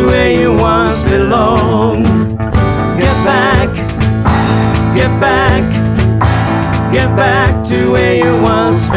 where you once belonged. Get back, get back, get back to where you once belonged.